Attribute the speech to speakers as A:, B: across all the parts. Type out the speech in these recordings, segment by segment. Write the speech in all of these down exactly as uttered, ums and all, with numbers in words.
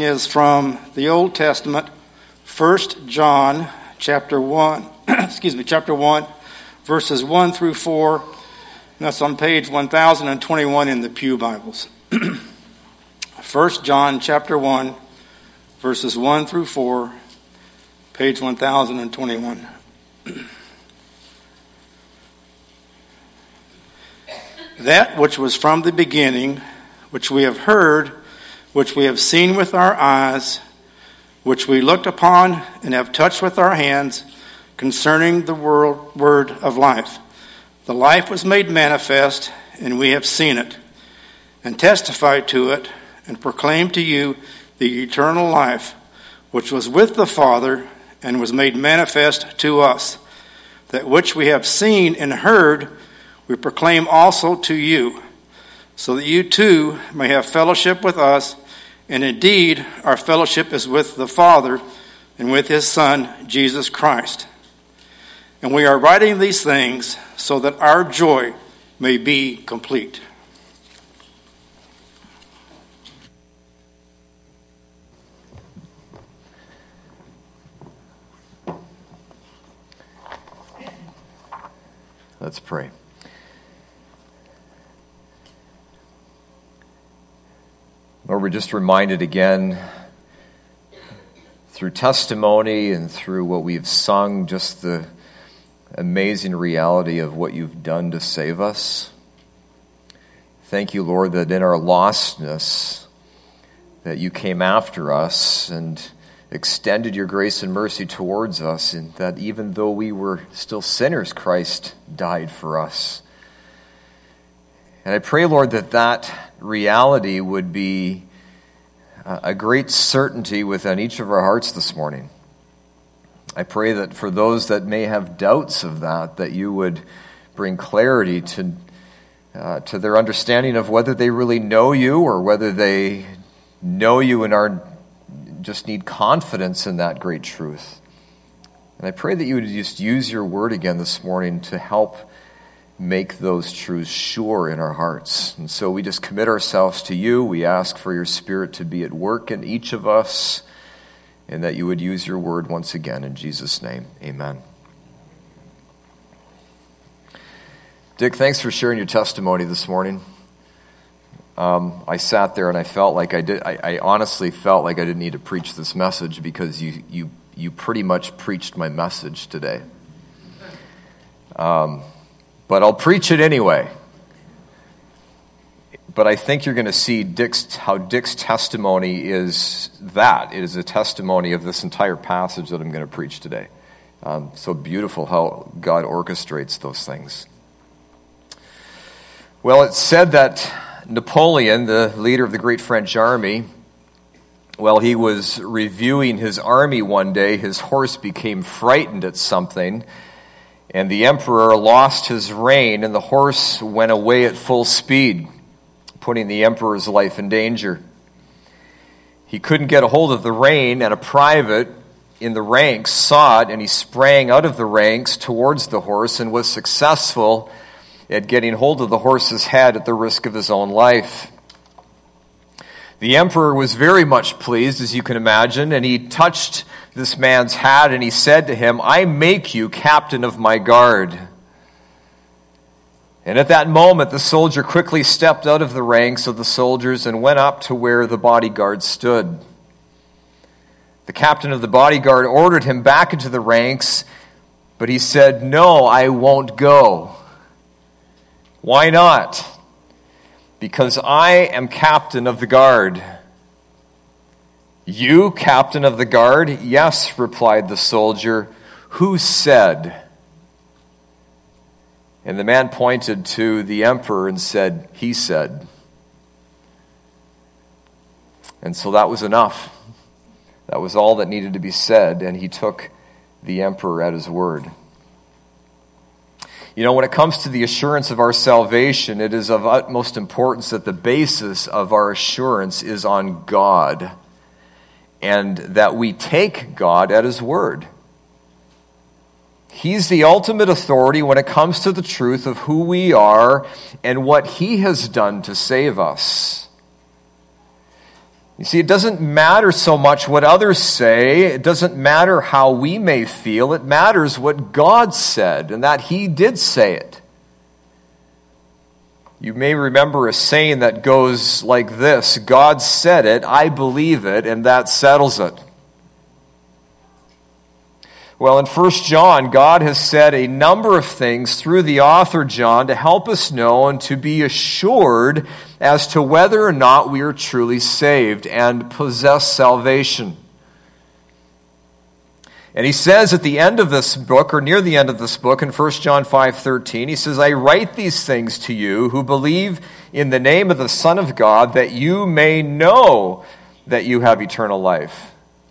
A: Is from the Old Testament, First John chapter one, excuse me, chapter one, verses one through four. And that's on page one thousand twenty-one in the Pew Bibles. First John chapter one, verses one through four, page one thousand twenty-one. That which was from the beginning, which we have heard, which we have seen with our eyes, which we looked upon and have touched with our hands, concerning the world, word of life. The life was made manifest, and we have seen it, and testified to it, and proclaimed to you the eternal life, which was with the Father, and was made manifest to us. That which we have seen and heard, we proclaim also to you, so that you too may have fellowship with us. And indeed, our fellowship is with the Father and with his Son, Jesus Christ. And we are writing these things so that our joy may be complete.
B: Let's pray. Lord, we're just reminded again through testimony and through what we've sung, just the amazing reality of what you've done to save us. Thank you, Lord, that in our lostness, that you came after us and extended your grace and mercy towards us, and that even though we were still sinners, Christ died for us. And I pray, Lord, that that reality would be a great certainty within each of our hearts this morning. I pray that for those that may have doubts of that, that you would bring clarity to uh, to their understanding of whether they really know you or whether they know you and are just need confidence in that great truth. And I pray that you would just use your word again this morning to help make those truths sure in our hearts. And so we just commit ourselves to you. We ask for your Spirit to be at work in each of us, and that you would use your word once again. In Jesus' name, amen. Dick, thanks for sharing your testimony this morning. Um, I sat there and I felt like I did. I, I honestly felt like I didn't need to preach this message because you you you pretty much preached my message today. Um. But I'll preach it anyway. But I think you're going to see Dick's, how Dick's testimony is that. It is a testimony of this entire passage that I'm going to preach today. Um, so beautiful how God orchestrates those things. Well, it's said that Napoleon, the leader of the great French army, while he was reviewing his army one day, his horse became frightened at something, and the emperor lost his rein, and the horse went away at full speed, putting the emperor's life in danger. He couldn't get a hold of the rein, and a private in the ranks saw it, and he sprang out of the ranks towards the horse and was successful at getting hold of the horse's head at the risk of his own life. The emperor was very much pleased, as you can imagine, and he touched this man's hat, and he said to him, "I make you captain of my guard." And at that moment, the soldier quickly stepped out of the ranks of the soldiers and went up to where the bodyguard stood. The captain of the bodyguard ordered him back into the ranks, but he said, "No, I won't go." "Why not?" "Because I am captain of the guard." "You, captain of the guard?" "Yes," replied the soldier. "Who said?" And the man pointed to the emperor and said, "He said." And so that was enough. That was all that needed to be said, and he took the emperor at his word. You know, when it comes to the assurance of our salvation, it is of utmost importance that the basis of our assurance is on God, and that we take God at his word. He's the ultimate authority when it comes to the truth of who we are and what he has done to save us. You see, it doesn't matter so much what others say. It doesn't matter how we may feel. It matters what God said, and that He did say it. You may remember a saying that goes like this: God said it, I believe it, and that settles it. Well, in First John, God has said a number of things through the author John to help us know and to be assured as to whether or not we are truly saved and possess salvation. And he says at the end of this book, or near the end of this book, in First John five thirteen, he says, I write these things to you who believe in the name of the Son of God, that you may know that you have eternal life.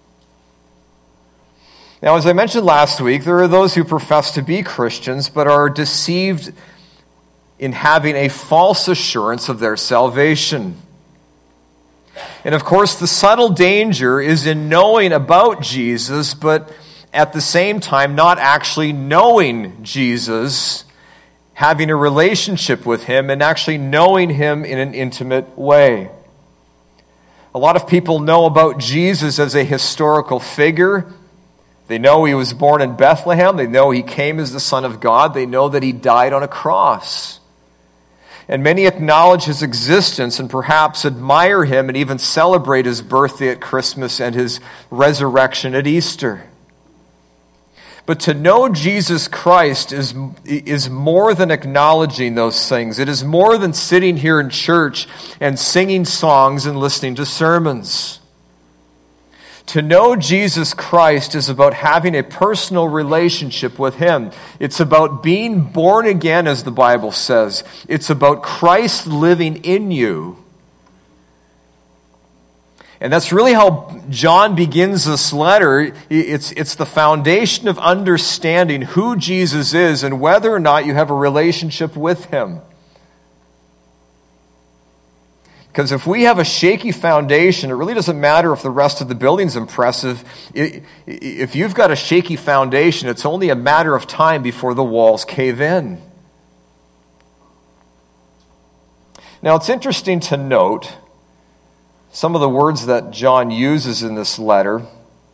B: Now, as I mentioned last week, there are those who profess to be Christians but are deceived in having a false assurance of their salvation. And of course, the subtle danger is in knowing about Jesus, but at the same time not actually knowing Jesus, having a relationship with Him, and actually knowing Him in an intimate way. A lot of people know about Jesus as a historical figure. They know He was born in Bethlehem. They know He came as the Son of God. They know that He died on a cross. And many acknowledge His existence and perhaps admire Him and even celebrate His birthday at Christmas and His resurrection at Easter. But to know Jesus Christ is, is more than acknowledging those things. It is more than sitting here in church and singing songs and listening to sermons. To know Jesus Christ is about having a personal relationship with Him. It's about being born again, as the Bible says. It's about Christ living in you. And that's really how John begins this letter. It's, it's the foundation of understanding who Jesus is and whether or not you have a relationship with Him. Because if we have a shaky foundation, it really doesn't matter if the rest of the building's impressive. If you've got a shaky foundation, it's only a matter of time before the walls cave in. Now, it's interesting to note some of the words that John uses in this letter.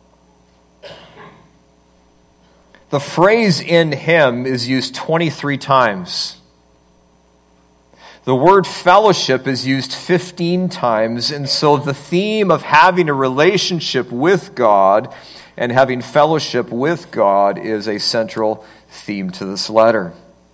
B: The phrase "in Him" is used twenty-three times. The word fellowship is used fifteen times, and so the theme of having a relationship with God and having fellowship with God is a central theme to this letter.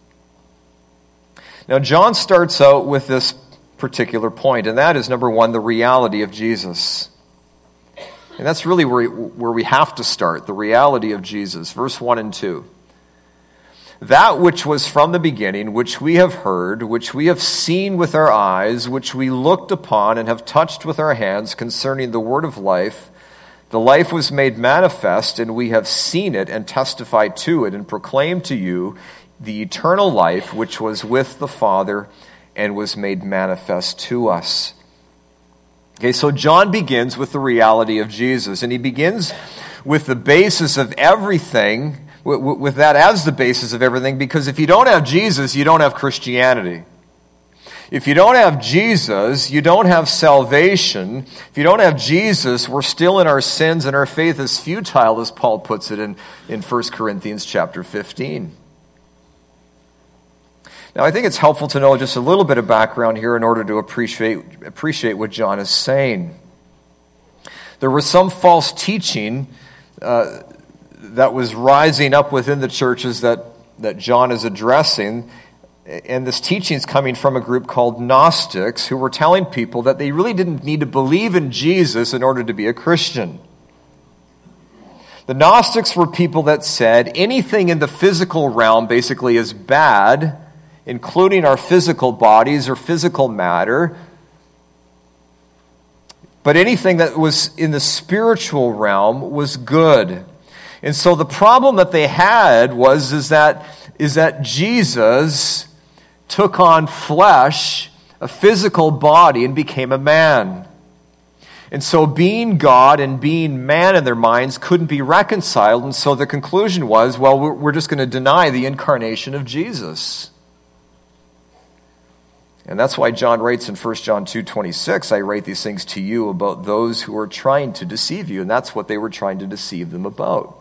B: Now, John starts out with this particular point, and that is, number one, the reality of Jesus. And that's really where, where we have to start, the reality of Jesus. Verse one and two. That which was from the beginning, which we have heard, which we have seen with our eyes, which we looked upon and have touched with our hands concerning the word of life, the life was made manifest, and we have seen it and testified to it and proclaimed to you the eternal life which was with the Father and was made manifest to us. Okay, so John begins with the reality of Jesus, and he begins with the basis of everything, with that as the basis of everything, because if you don't have Jesus, you don't have Christianity. If you don't have Jesus, you don't have salvation. If you don't have Jesus, we're still in our sins and our faith is futile, as Paul puts it in, in First Corinthians chapter fifteen. Now, I think it's helpful to know just a little bit of background here in order to appreciate, appreciate what John is saying. There was some false teaching uh, that was rising up within the churches that, that John is addressing. And this teaching is coming from a group called Gnostics, who were telling people that they really didn't need to believe in Jesus in order to be a Christian. The Gnostics were people that said anything in the physical realm basically is bad, including our physical bodies or physical matter. But anything that was in the spiritual realm was good. And so the problem that they had was is that, is that Jesus took on flesh, a physical body, and became a man. And so being God and being man in their minds couldn't be reconciled. And so the conclusion was, well, we're just going to deny the incarnation of Jesus. And that's why John writes in First John two twenty-six, I write these things to you about those who are trying to deceive you. And that's what they were trying to deceive them about.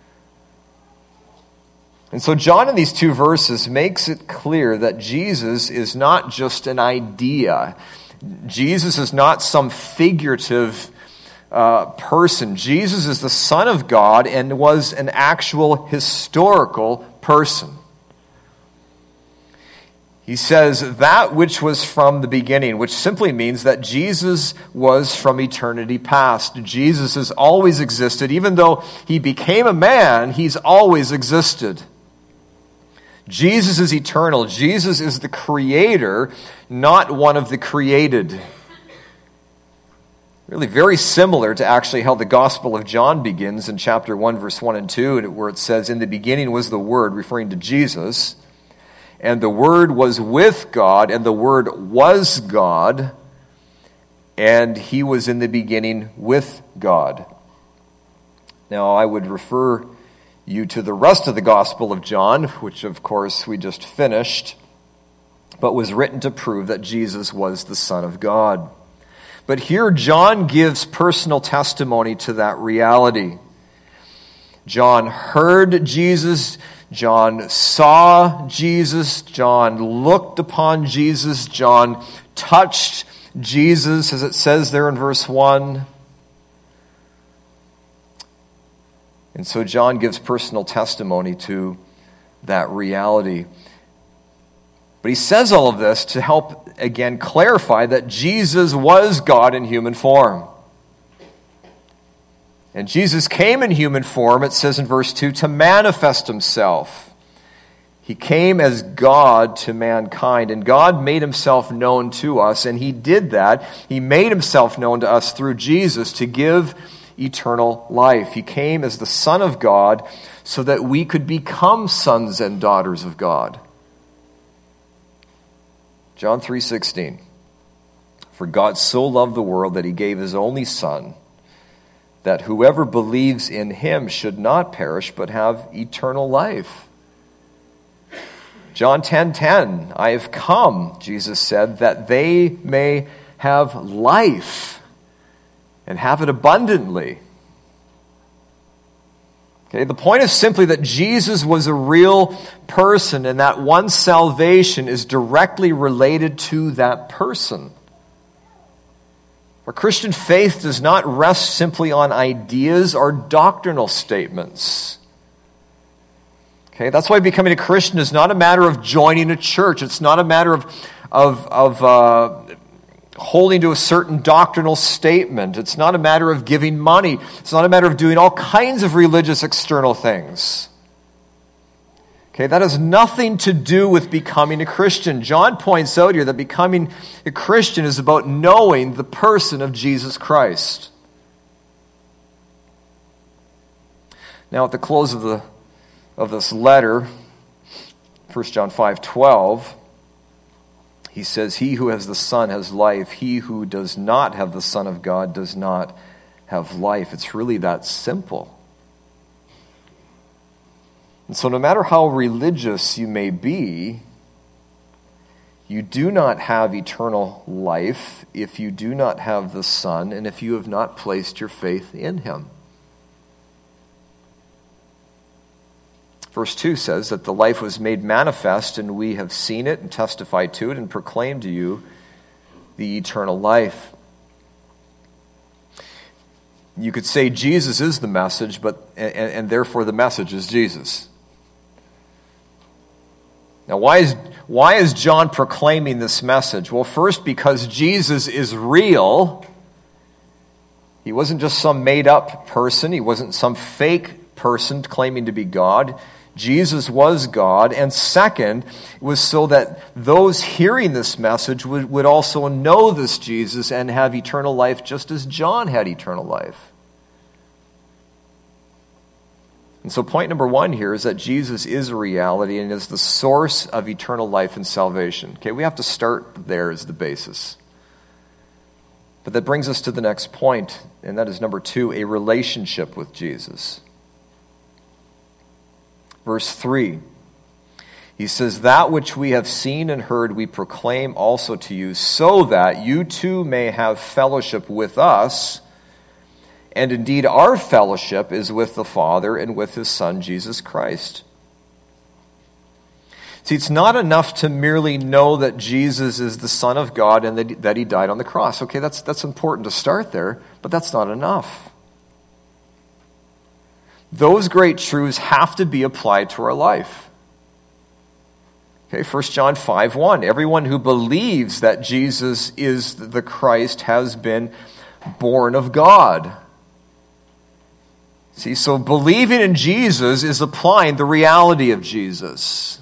B: And so John in these two verses makes it clear that Jesus is not just an idea. Jesus is not some figurative uh, person. Jesus is the Son of God and was an actual historical person. He says that which was from the beginning, which simply means that Jesus was from eternity past. Jesus has always existed. Even though he became a man, he's always existed. Jesus is eternal. Jesus is the creator, not one of the created. Really very similar to actually how the Gospel of John begins in chapter one, verse one and two, where it says, in the beginning was the Word, referring to Jesus. And the Word was with God, and the Word was God, and he was in the beginning with God. Now, I would refer you to the rest of the Gospel of John, which, of course, we just finished, but was written to prove that Jesus was the Son of God. But here, John gives personal testimony to that reality. John heard Jesus. John saw Jesus, John looked upon Jesus, John touched Jesus, as it says there in verse one. And so John gives personal testimony to that reality. But he says all of this to help, again, clarify that Jesus was God in human form. And Jesus came in human form, it says in verse two, to manifest himself. He came as God to mankind, and God made himself known to us, and he did that. He made himself known to us through Jesus to give eternal life. He came as the Son of God so that we could become sons and daughters of God. John three sixteen. For God so loved the world that he gave his only Son, that whoever believes in him should not perish, but have eternal life. John ten ten, I have come, Jesus said, that they may have life and have it abundantly. Okay, the point is simply that Jesus was a real person, and that one's salvation is directly related to that person. Our Christian faith does not rest simply on ideas or doctrinal statements. Okay, that's why becoming a Christian is not a matter of joining a church. It's not a matter of of of uh, holding to a certain doctrinal statement. It's not a matter of giving money. It's not a matter of doing all kinds of religious external things. Okay, that has nothing to do with becoming a Christian. John points out here that becoming a Christian is about knowing the person of Jesus Christ. Now, at the close of the of this letter, First John five twelve, he says, he who has the Son has life. He who does not have the Son of God does not have life. It's really that simple. And so no matter how religious you may be, you do not have eternal life if you do not have the Son and if you have not placed your faith in him. Verse two says that the life was made manifest, and we have seen it and testified to it and proclaimed to you the eternal life. You could say Jesus is the message, but and, and therefore the message is Jesus. Now, why is why is John proclaiming this message? Well, first, because Jesus is real. He wasn't just some made-up person. He wasn't some fake person claiming to be God. Jesus was God. And second, it was so that those hearing this message would, would also know this Jesus and have eternal life just as John had eternal life. And so point number one here is that Jesus is a reality and is the source of eternal life and salvation. Okay, we have to start there as the basis. But that brings us to the next point, and that is number two, a relationship with Jesus. Verse three, He says, that which we have seen and heard we proclaim also to you, so that you too may have fellowship with us. And indeed our fellowship is with the Father and with his Son, Jesus Christ. See, it's not enough to merely know that Jesus is the Son of God and that, that he died on the cross. Okay, that's, that's important to start there, but that's not enough. Those great truths have to be applied to our life. Okay, First John five one, everyone who believes that Jesus is the Christ has been born of God. See, so believing in Jesus is applying the reality of Jesus.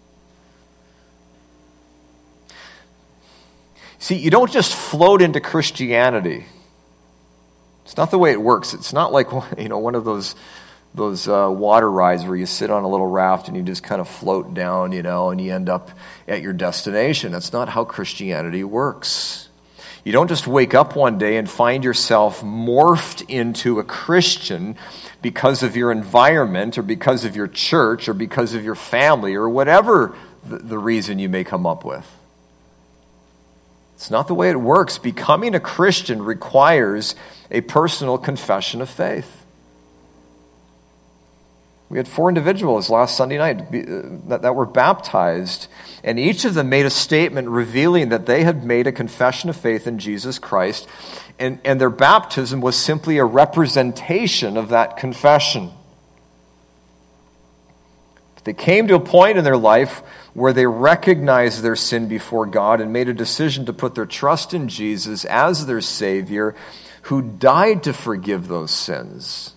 B: See, you don't just float into Christianity. It's not the way it works. It's not like, you know, one of those those uh, water rides where you sit on a little raft and you just kind of float down, you know, and you end up at your destination. That's not how Christianity works. You don't just wake up one day and find yourself morphed into a Christian because of your environment or because of your church or because of your family or whatever the, the reason you may come up with. It's not the way it works. Becoming a Christian requires a personal confession of faith. We had four individuals last Sunday night that, that were baptized, and each of them made a statement revealing that they had made a confession of faith in Jesus Christ, and, and their baptism was simply a representation of that confession. They came to a point in their life where they recognized their sin before God and made a decision to put their trust in Jesus as their Savior, who died to forgive those sins.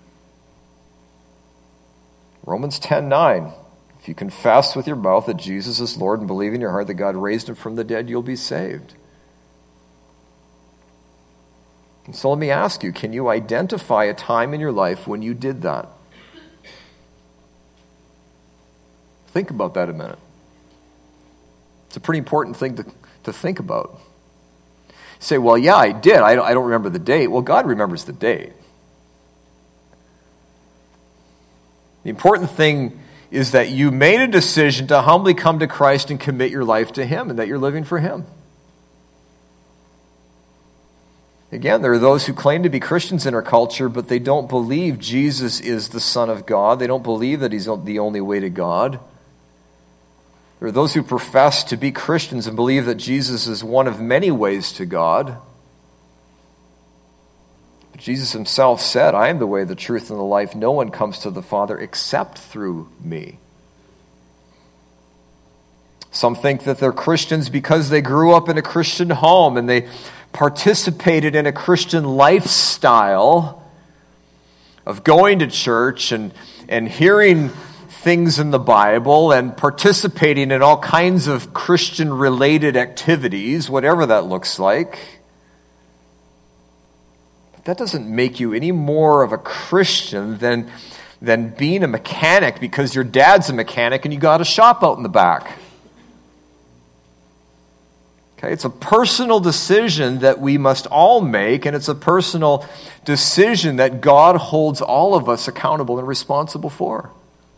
B: Romans ten nine, if you confess with your mouth that Jesus is Lord and believe in your heart that God raised him from the dead, you'll be saved. And so let me ask you, can you identify a time in your life when you did that? Think about that a minute. It's a pretty important thing to, to think about. You say, well, yeah, I did. I don't, I don't remember the date. Well, God remembers the date. The important thing is that you made a decision to humbly come to Christ and commit your life to him and that you're living for him. Again, there are those who claim to be Christians in our culture, but they don't believe Jesus is the Son of God. They don't believe that he's the only way to God. There are those who profess to be Christians and believe that Jesus is one of many ways to God. But Jesus himself said, I am the way, the truth, and the life. No one comes to the Father except through me. Some think that they're Christians because they grew up in a Christian home and they participated in a Christian lifestyle of going to church and, and hearing things in the Bible and participating in all kinds of Christian-related activities, whatever that looks like. But that doesn't make you any more of a Christian than, than being a mechanic because your dad's a mechanic and you got a shop out in the back. Okay, it's a personal decision that we must all make, and it's a personal decision that God holds all of us accountable and responsible for.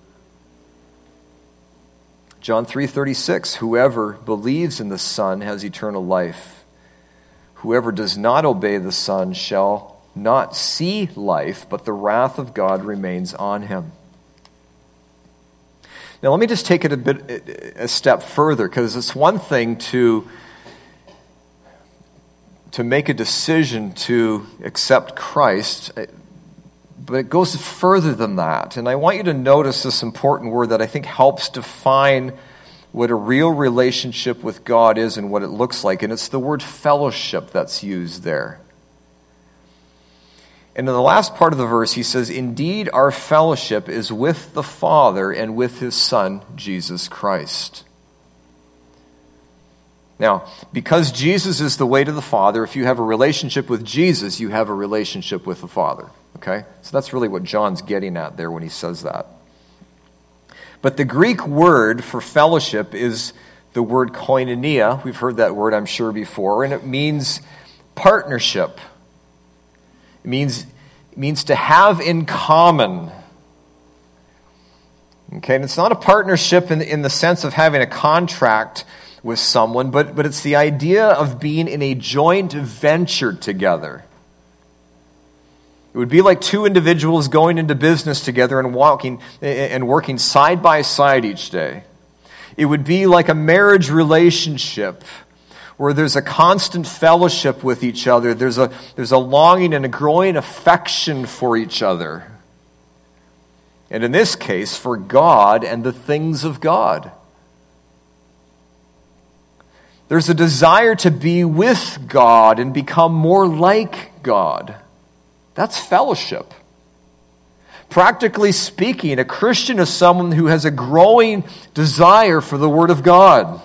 B: John three thirty-six, whoever believes in the Son has eternal life. Whoever does not obey the Son shall not see life, but the wrath of God remains on him. Now let me just take it a bit a step further, because it's one thing to to make a decision to accept Christ, but it goes further than that. And I want you to notice this important word that I think helps define what a real relationship with God is and what it looks like. And it's the word fellowship that's used there. And in the last part of the verse, he says, indeed, our fellowship is with the Father and with his Son, Jesus Christ. Now, because Jesus is the way to the Father, if you have a relationship with Jesus, you have a relationship with the Father. Okay? So that's really what John's getting at there when he says that. But the Greek word for fellowship is the word koinonia. We've heard that word, I'm sure, before, and it means partnership. It means, it means to have in common. Okay, and it's not a partnership in, in the sense of having a contract with someone, but, but it's the idea of being in a joint venture together. It would be like two individuals going into business together and walking and working side by side each day. It would be like a marriage relationship where there's a constant fellowship with each other. There's a, there's a longing and a growing affection for each other. And in this case, for God and the things of God. There's a desire to be with God and become more like God. That's fellowship. Practically speaking, a Christian is someone who has a growing desire for the Word of God.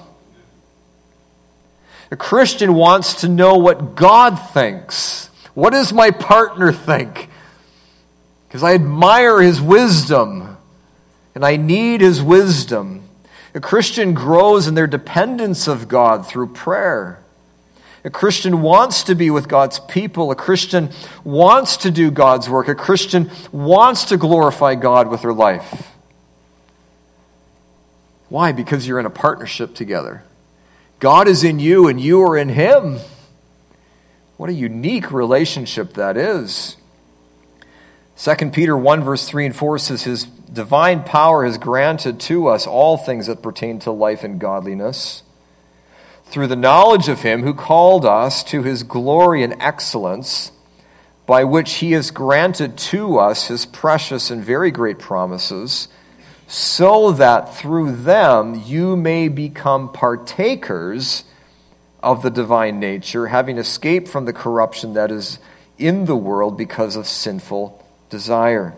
B: A Christian wants to know what God thinks. What does my partner think? Because I admire his wisdom, and I need his wisdom. A Christian grows in their dependence of God through prayer. A Christian wants to be with God's people. A Christian wants to do God's work. A Christian wants to glorify God with their life. Why? Because you're in a partnership together. God is in you and you are in Him. What a unique relationship that is. Second Peter one verse three and four says, His divine power has granted to us all things that pertain to life and godliness, through the knowledge of Him who called us to His glory and excellence, by which He has granted to us His precious and very great promises, so that through them you may become partakers of the divine nature, having escaped from the corruption that is in the world because of sinful desire.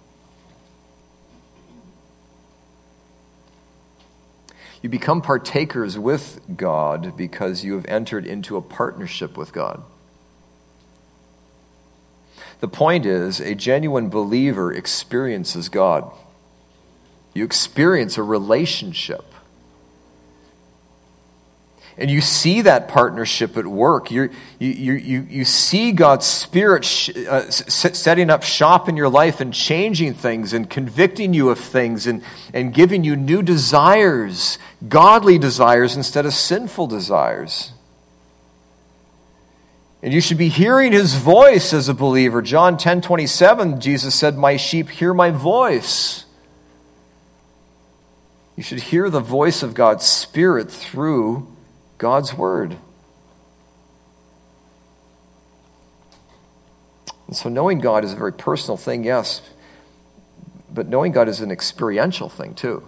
B: You become partakers with God because you have entered into a partnership with God. The point is, a genuine believer experiences God. You experience a relationship. And you see that partnership at work. You're, you, you, you, you see God's Spirit sh- uh, s- setting up shop in your life and changing things and convicting you of things and, and giving you new desires, godly desires instead of sinful desires. And you should be hearing His voice as a believer. John ten twenty-seven, Jesus said, "My sheep hear my voice." You should hear the voice of God's Spirit through God's Word. And so knowing God is a very personal thing, yes, but knowing God is an experiential thing too.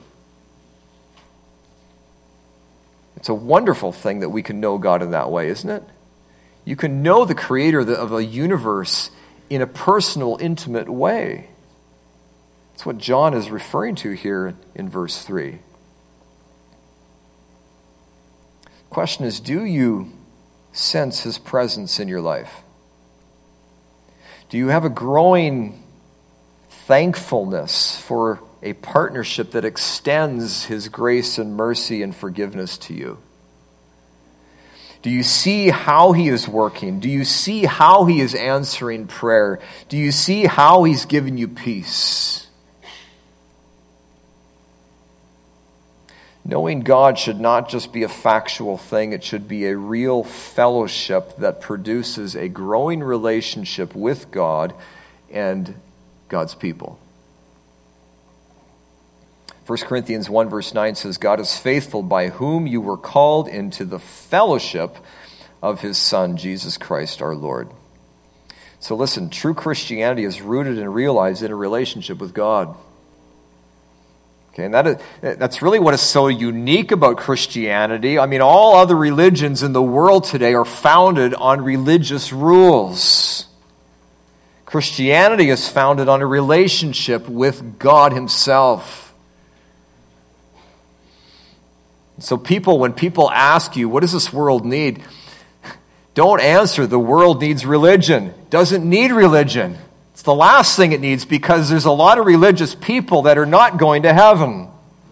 B: It's a wonderful thing that we can know God in that way, isn't it? You can know the Creator of a universe in a personal, intimate way. That's what John is referring to here in verse three. Question is, do you sense His presence in your life? Do you have a growing thankfulness for a partnership that extends His grace and mercy and forgiveness to you? Do you see how He is working? Do you see how He is answering prayer? Do you see how He's given you peace? Knowing God should not just be a factual thing, it should be a real fellowship that produces a growing relationship with God and God's people. First Corinthians one verse nine says, "God is faithful, by whom you were called into the fellowship of His Son, Jesus Christ our Lord." So listen, true Christianity is rooted and realized in a relationship with God. Okay, and that is, that's really what is so unique about Christianity. I mean, all other religions in the world today are founded on religious rules. Christianity is founded on a relationship with God Himself. So people, when people ask you, what does this world need? Don't answer, the world needs religion. It doesn't need religion. It's the last thing it needs, because there's a lot of religious people that are not going to heaven.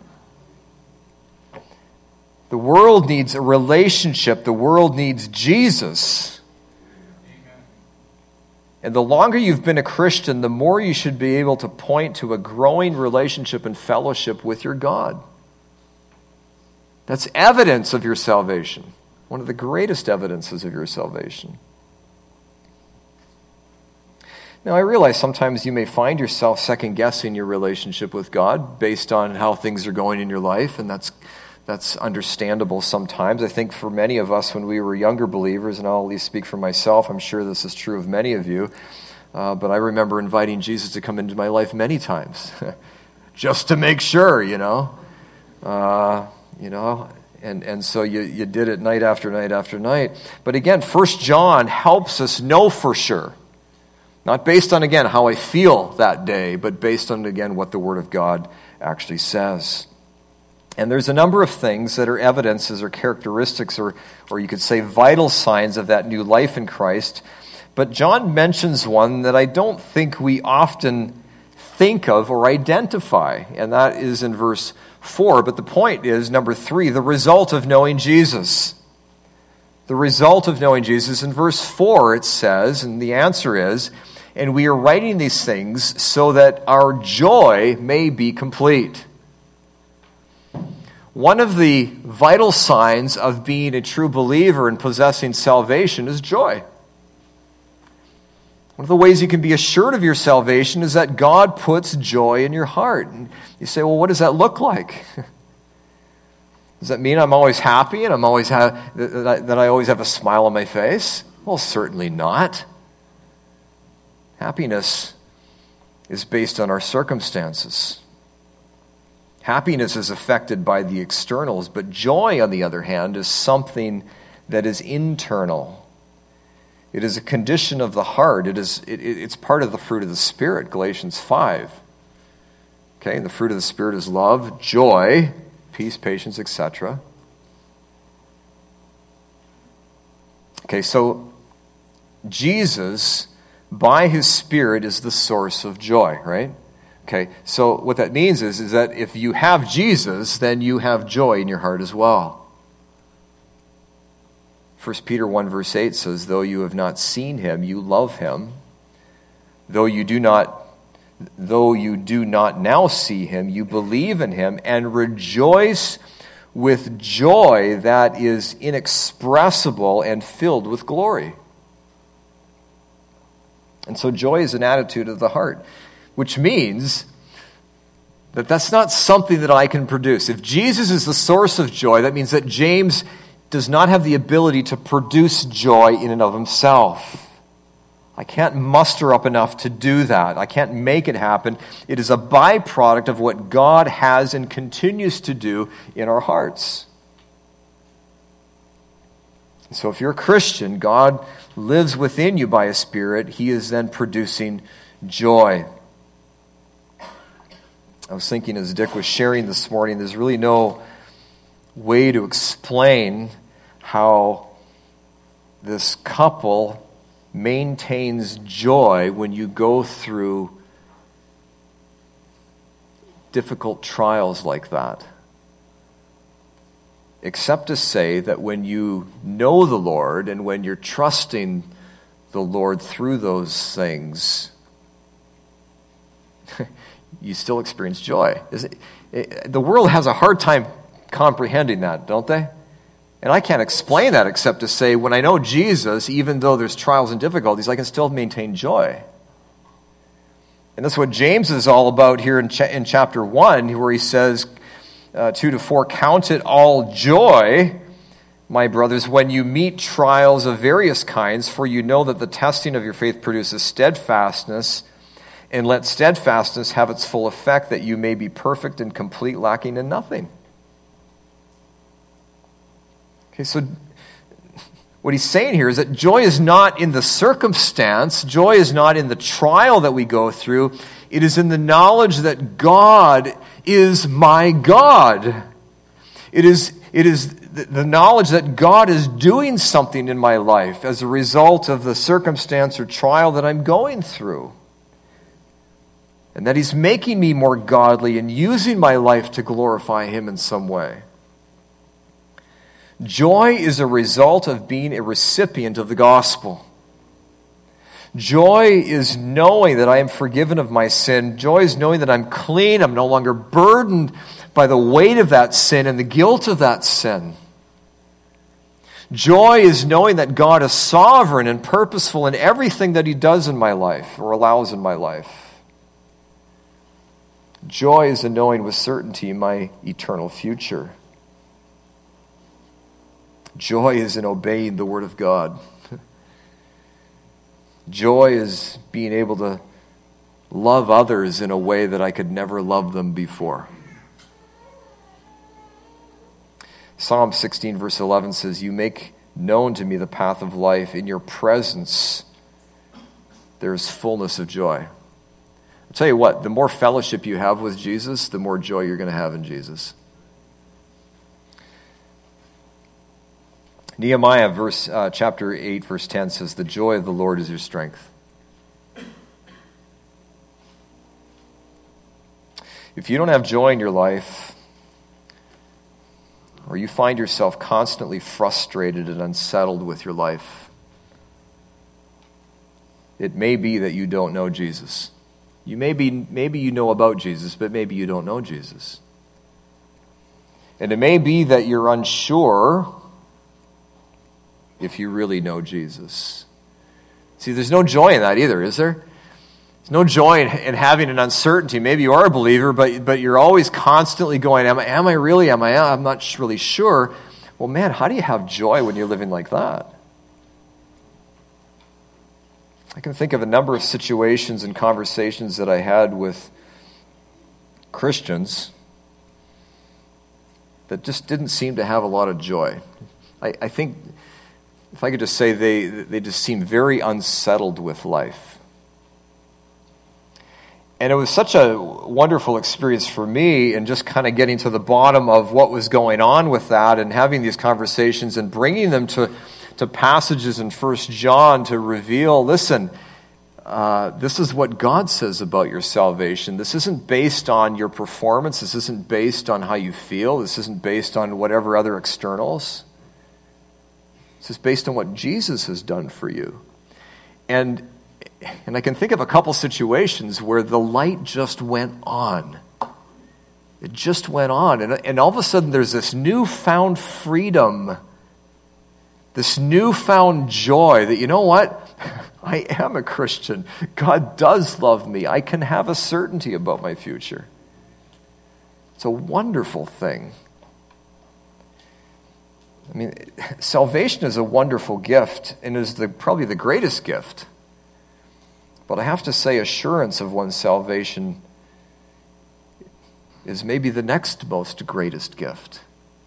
B: The world needs a relationship. The world needs Jesus. And the longer you've been a Christian, the more you should be able to point to a growing relationship and fellowship with your God. That's evidence of your salvation. One of the greatest evidences of your salvation. Now, I realize sometimes you may find yourself second-guessing your relationship with God based on how things are going in your life, and that's that's understandable sometimes. I think for many of us when we were younger believers, and I'll at least speak for myself, I'm sure this is true of many of you, uh, but I remember inviting Jesus to come into my life many times, just to make sure, you know. Uh, you know, and, and so you, you did it night after night after night. But again, First John helps us know for sure. Not based on, again, how I feel that day, but based on, again, what the Word of God actually says. And there's a number of things that are evidences or characteristics or, or you could say vital signs of that new life in Christ. But John mentions one that I don't think we often think of or identify, and that is in verse four. But the point is, number three, the result of knowing Jesus. The result of knowing Jesus. In verse four it says, and the answer is, and we are writing these things so that our joy may be complete. One of the vital signs of being a true believer and possessing salvation is joy. One of the ways you can be assured of your salvation is that God puts joy in your heart. And you say, well, what does that look like? Does that mean I'm always happy and I'm always ha- that, I, that I always have a smile on my face? Well, certainly not. Happiness is based on our circumstances. Happiness is affected by the externals, but joy, on the other hand, is something that is internal. It is a condition of the heart. It is, it, it's part of the fruit of the Spirit, Galatians five. Okay, and the fruit of the Spirit is love, joy, peace, patience, et cetera. Okay, so Jesus, by His Spirit, is the source of joy, right? Okay, so what that means is, is that if you have Jesus, then you have joy in your heart as well. First Peter one verse eight says, though you have not seen Him, you love Him. Though you do not, though you do not now see Him, you believe in Him and rejoice with joy that is inexpressible and filled with glory. And so joy is an attitude of the heart, which means that that's not something that I can produce. If Jesus is the source of joy, that means that James does not have the ability to produce joy in and of himself. I can't muster up enough to do that. I can't make it happen. It is a byproduct of what God has and continues to do in our hearts. So if you're a Christian, God lives within you by His Spirit. He is then producing joy. I was thinking as Dick was sharing this morning, there's really no way to explain how this couple maintains joy when you go through difficult trials like that. Except to say that when you know the Lord and when you're trusting the Lord through those things, you still experience joy. Is it, it, the world has a hard time comprehending that, don't they? And I can't explain that except to say, when I know Jesus, even though there's trials and difficulties, I can still maintain joy. And that's what James is all about here in, cha- in chapter one, where he says, uh, two to four, count it all joy, my brothers, when you meet trials of various kinds, for you know that the testing of your faith produces steadfastness, and let steadfastness have its full effect, that you may be perfect and complete, lacking in nothing. Okay, so what he's saying here is that joy is not in the circumstance, joy is not in the trial that we go through, it is in the knowledge that God is my God. It is, it is the knowledge that God is doing something in my life as a result of the circumstance or trial that I'm going through. And that He's making me more godly and using my life to glorify Him in some way. Joy is a result of being a recipient of the gospel. Joy is knowing that I am forgiven of my sin. Joy is knowing that I'm clean. I'm no longer burdened by the weight of that sin and the guilt of that sin. Joy is knowing that God is sovereign and purposeful in everything that he does in my life or allows in my life. Joy is in knowing with certainty my eternal future. Joy is in obeying the word of God. Joy is being able to love others in a way that I could never love them before. Psalm sixteen verse eleven says, "You make known to me the path of life. In your presence there is fullness of joy." I'll tell you what, the more fellowship you have with Jesus, the more joy you're going to have in Jesus. Nehemiah verse uh, chapter eight verse ten says, "The joy of the Lord is your strength." If you don't have joy in your life, or you find yourself constantly frustrated and unsettled with your life, it may be that you don't know Jesus. You may be, maybe you know about Jesus, but maybe you don't know Jesus. And it may be that you're unsure if you really know Jesus. See, there's no joy in that either, is there? There's no joy in, in having an uncertainty. Maybe you are a believer, but but you're always constantly going, am I, am I really, am I, I'm not really sure. Well, man, how do you have joy when you're living like that? I can think of a number of situations and conversations that I had with Christians that just didn't seem to have a lot of joy. I, I think, if I could just say, they they just seemed very unsettled with life. And it was such a wonderful experience for me, and just kind of getting to the bottom of what was going on with that and having these conversations and bringing them to, to passages in First John to reveal, listen, uh, this is what God says about your salvation. This isn't based on your performance. This isn't based on how you feel. This isn't based on whatever other externals. This is based on what Jesus has done for you. And And I can think of a couple situations where the light just went on. It just went on. And, and all of a sudden there's this newfound freedom, this newfound joy that, you know what? I am a Christian. God does love me. I can have a certainty about my future. It's a wonderful thing. I mean, salvation is a wonderful gift and is the, probably the greatest gift. But I have to say, assurance of one's salvation is maybe the next most greatest gift.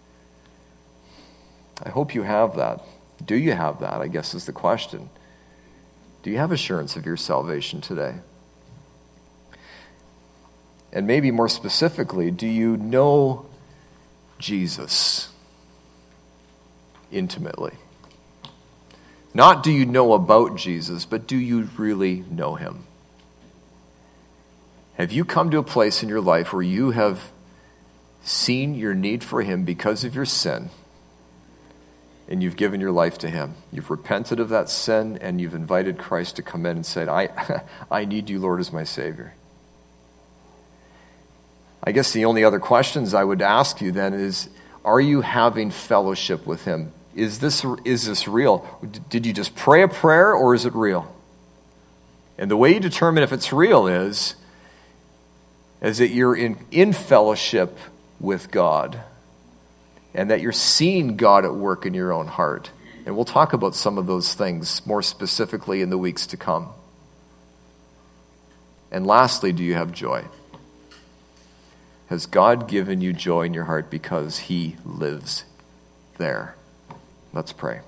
B: I hope you have that. Do you have that, I guess is the question. Do you have assurance of your salvation today? And maybe more specifically, do you know Jesus intimately? Not do you know about Jesus, but do you really know him? Have you come to a place in your life where you have seen your need for him because of your sin, and you've given your life to him? You've repented of that sin, and you've invited Christ to come in and said, I, I need you, Lord, as my Savior. I guess the only other questions I would ask you then is, are you having fellowship with him? Is this is this real? Did you just pray a prayer, or is it real? And the way you determine if it's real is, is that you're in, in fellowship with God, and that you're seeing God at work in your own heart. And we'll talk about some of those things more specifically in the weeks to come. And lastly, do you have joy? Has God given you joy in your heart because he lives there? Let's pray.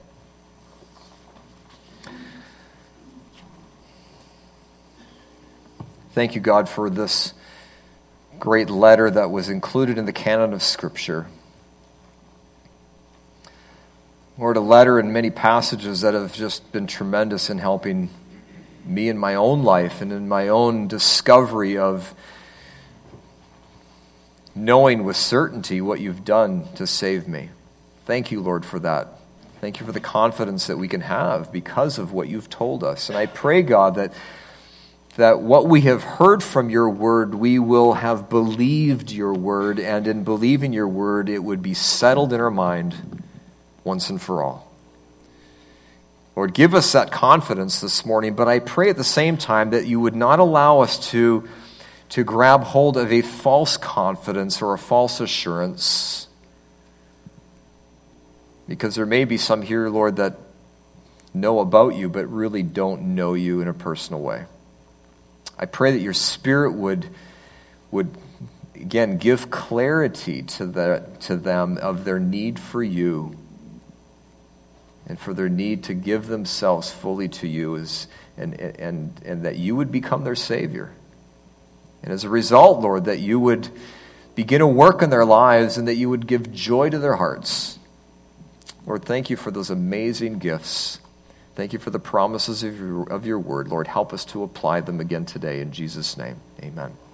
B: Thank you, God, for this great letter that was included in the canon of Scripture. Lord, a letter and many passages that have just been tremendous in helping me in my own life and in my own discovery of knowing with certainty what you've done to save me. Thank you, Lord, for that. Thank you for the confidence that we can have because of what you've told us. And I pray, God, that that what we have heard from your word, we will have believed your word, and in believing your word, it would be settled in our mind once and for all. Lord, give us that confidence this morning, but I pray at the same time that you would not allow us to, to grab hold of a false confidence or a false assurance, because there may be some here, Lord, that know about you but really don't know you in a personal way. I pray that your Spirit would, would again, give clarity to, the, to them of their need for you and for their need to give themselves fully to you, as, and, and, and that you would become their Savior. And as a result, Lord, that you would begin a work in their lives and that you would give joy to their hearts. Lord, thank you for those amazing gifts. Thank you for the promises of your, of your word. Lord, help us to apply them again today. In Jesus' name, amen.